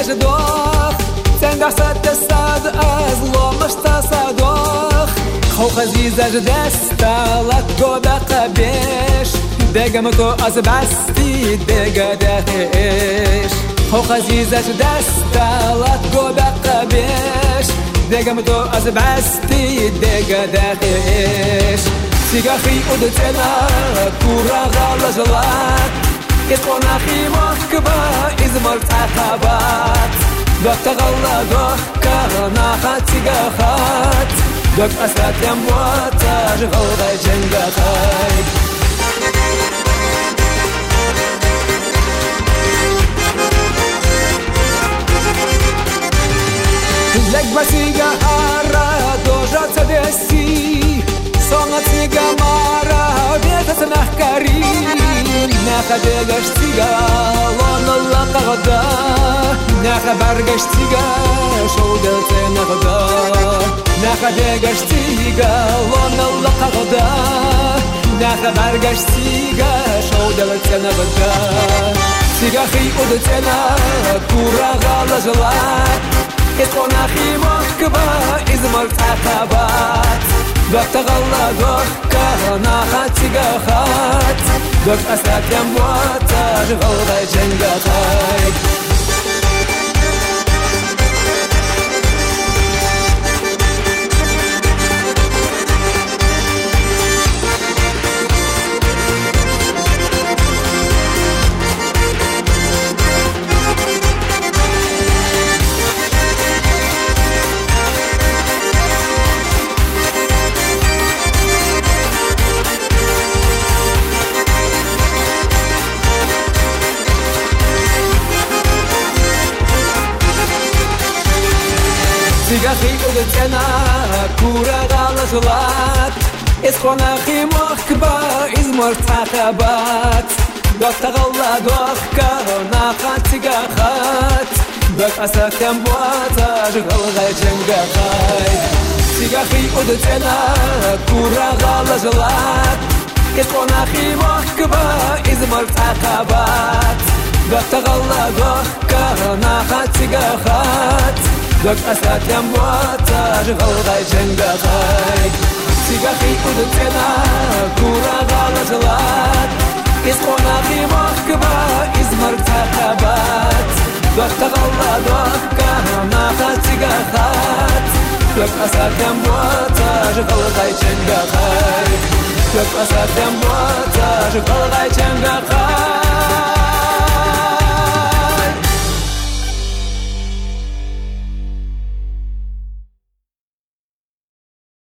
أجدوخ تندع ستستاد أزلو مش تصادوخ خوخ عزيز أجدستا لكو بقبيش دقا مكو أزبستي دقا دهيش خوخ عزيز أجدستا لكو بقبيش دقا مكو أزبستي دقا دهيش سيغاخي أدتنا كورا غالجلات يتقونا خي محكبا إزمر تعقبات دوك تغلى دوك كارناخات سيغاخات دوك أسات يمواتاج غلغي جنغاخاي لك بسيغا هارا دوجا تدسي صنعت سيغا مارا بيتا سنحكاري ناخا ديغاش سيغا لون الله قغدا ناخا برغاش سيغا شو دلتي نغدا ناخا ديغاش سيغا لون الله قغدا ناخا برغاش سيغا شو دلتي نغدا سيغا خي قدتنا كورا غالا جلات يتقونا خي محكبا إزمر تعقبات دوك تغلى دوك كارناخات سيغاخات دوك أسات يمواتاج غلغي جنغاخاي سيغاخي قدتنا كورا غالجلات إسخونا خي محكبا إزمر تعقبات دوك تغلى دوك كارناخات سيغاخات دوك أساك يمواتاج غلغي جنغاخاي سيغاخي قدتنا كورا غالجلات إسخونا خي محكبا إزمر تعقبات دوك تغلى دوك كارناخات سيغاخات دوك أسات يمواتاج غلغي جنغاخاي سيغاخي قدتنا كورا غالجلات إسخونا خي محكبا إزمر تعقبات دوك تغلى دوك كارناخات سيغاخات دوك أسات يمواتاج غلغي جنغاخاي دوك أسات يمواتاج غلغي جنغاخاي